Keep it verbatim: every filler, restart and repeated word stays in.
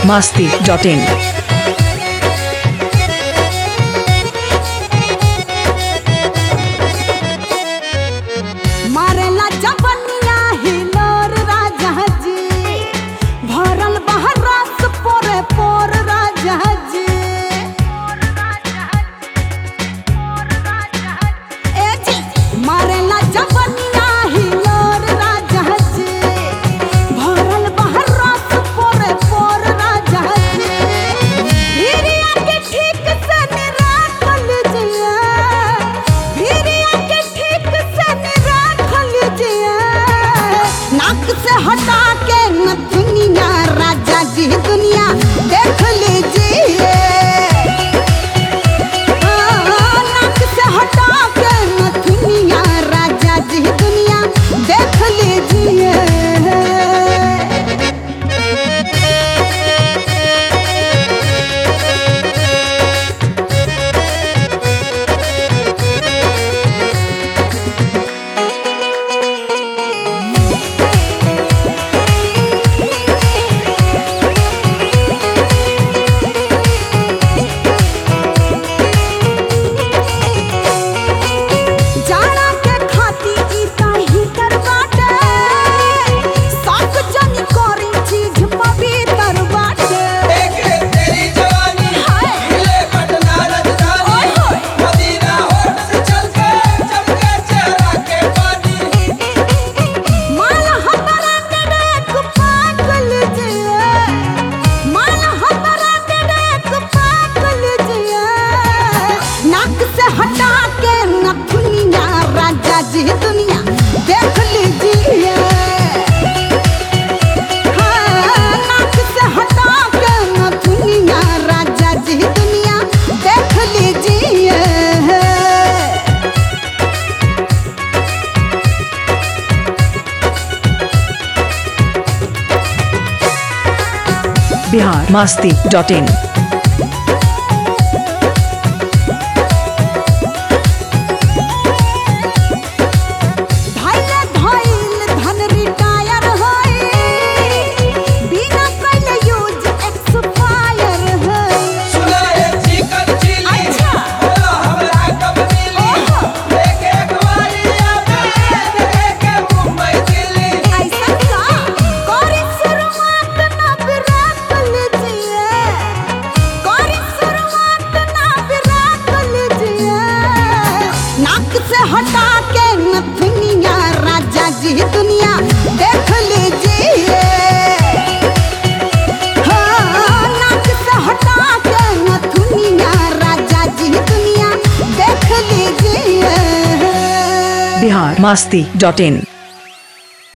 masti dot in. मारेला जबनिया हिलोर राजा जी भरल बहर रस पोरे पोर राजा जी ए जी मारेला जबनिया हिलोर राजा जी भरल बहर रस पोरे पोर राजा जी भिरिया के ठीक से निराखल जिया भिरिया के ठीक से निराखल जिया नाक से हटा के न दुनिया राजा जी दुनिया देख लीजिए हाँ, नाक से हटा के न दुनिया राजा जी दुनिया देख लीजिए जाना के खाती ई काहे करवाटे सब जन करी चीज पवित्र बाटे देखे तेरी जवानी हिले पटना राजधानी मदीना होठ से चल के चमके चेहरा के पानी माल हमरा देख पागल जिया माल हमरा देख पागल जिया नाक से हटा के न दुनिया राजा जी दुनिया देख लीजिए हाँ, नाक से हटा के न दुनिया राजा जी दुनिया देख लीजिए Bihar masti dot in. धैले धैल धन रिटायर होई बिना कैले यूज एक्सपायर होई सुना ये चिकन चिली अच्छा। बोलो हमरा कब मिली ओहो। देखे अखबारिया में देखे मुंबई दिल्ली ऐसा का करी शुरुआत ना विराट लीजिए करी शुरुआत ना विराट लीजिए नाक से हटा के न दुनिया राजा जी दुनिया देख लीजिए हाँ, नाक से हटा के न दुनिया राजा जी दुनिया देख लीजिए Bihar masti dot in.